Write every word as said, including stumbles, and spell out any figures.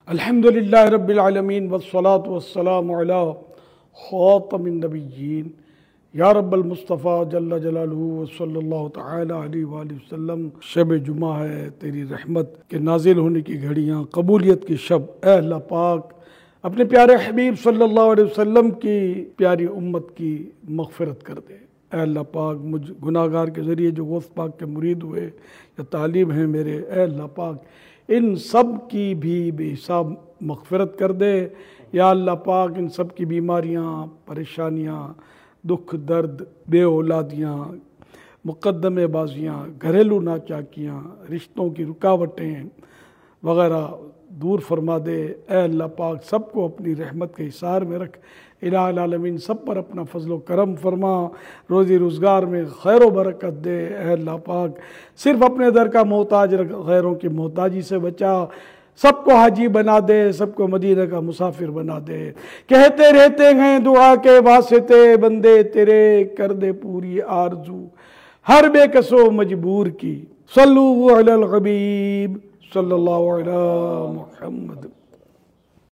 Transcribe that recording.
अल्हम्दुलिल्लाह रब्बिल आलमीन वस्सलातु वस्सलामु अला खातमिन नबिय्यीन या रब्बल मुस्तफ़ा जल्ला जलालुहु व सल्लल्लाहु तआला अलैहि वसल्लम। शब जुमा है, तेरी रहमत के नाजिल होने की घड़ियाँ, कबूलियत की शब। ऐ अल्लाह पाक, अपने प्यारे हबीब सल्लल्लाहु अलैहि वसल्लम की प्यारी उम्मत की मग़फ़िरत कर दे। ऐ अल्लाह पाक, मुझ गुनाहगार के ज़रिए जो गौस पाक के मुरीद हुए या तालिब हैं मेरे, ऐ अल्लाह पाक इन सब की भी बेहिसाब मग़फ़िरत कर दे। या अल्लाह पाक इन सब की बीमारियाँ, परेशानियाँ, दुख दर्द, बे औलादियाँ, मुक़द्दमे बाजियाँ, घरेलू नाचाकियाँ, रिश्तों की रुकावटें वग़ैरह दूर फरमा दे। ऐ अल्लाह पाक सबको अपनी रहमत के हिसार में रख। इलाहुल आलमीन सब पर अपना फजल व करम फरमा, रोज़ी रोज़गार में खैर व बरकत दे। ऐ अल्लाह पाक सिर्फ़ अपने दर का मोहताज रख, गैरों की मोहताजी से बचा। सबको हाजी बना दे, सबको मदीना का मुसाफिर बना दे। कहते रहते हैं दुआ के वास्ते बंदे तेरे, कर दे पूरी आरज़ू हर बेकसो मजबूर की। सल्लु अलल हबीब सल्लल्लाहु अलैहि मुहम्मद।